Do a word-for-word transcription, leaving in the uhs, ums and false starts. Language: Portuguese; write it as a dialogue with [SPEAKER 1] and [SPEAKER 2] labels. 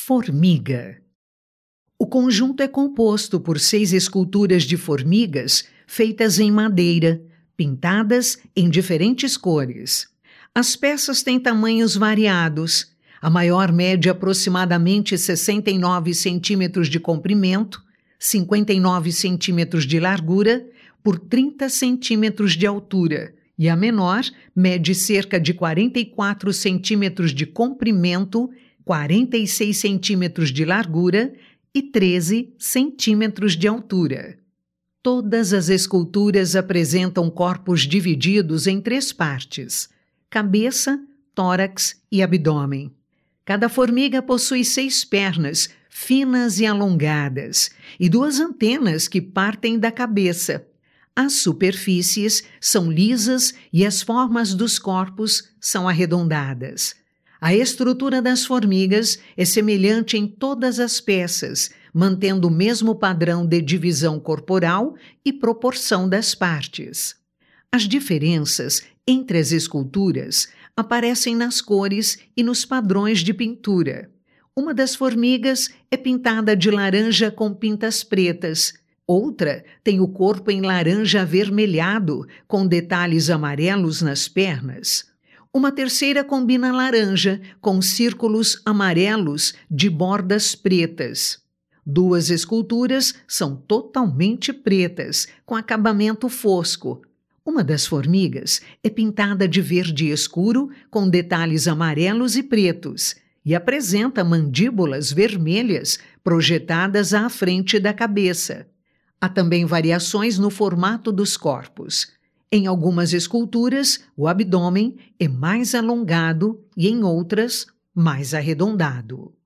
[SPEAKER 1] Formiga. O conjunto é composto por seis esculturas de formigas feitas em madeira, pintadas em diferentes cores. As peças têm tamanhos variados. A maior mede aproximadamente sessenta e nove centímetros de comprimento, cinquenta e nove centímetros de largura por trinta centímetros de altura, e a menor mede cerca de quarenta e quatro centímetros de comprimento, quarenta e seis centímetros de largura e treze centímetros de altura. Todas as esculturas apresentam corpos divididos em três partes: cabeça, tórax e abdômen. Cada formiga possui seis pernas, finas e alongadas, e duas antenas que partem da cabeça. As superfícies são lisas e as formas dos corpos são arredondadas. A estrutura das formigas é semelhante em todas as peças, mantendo o mesmo padrão de divisão corporal e proporção das partes. As diferenças entre as esculturas aparecem nas cores e nos padrões de pintura. Uma das formigas é pintada de laranja com pintas pretas. Outra tem o corpo em laranja avermelhado, com detalhes amarelos nas pernas. Uma terceira combina laranja com círculos amarelos de bordas pretas. Duas esculturas são totalmente pretas, com acabamento fosco. Uma das formigas é pintada de verde escuro, com detalhes amarelos e pretos, e apresenta mandíbulas vermelhas projetadas à frente da cabeça. Há também variações no formato dos corpos. Em algumas esculturas, o abdômen é mais alongado e em outras, mais arredondado.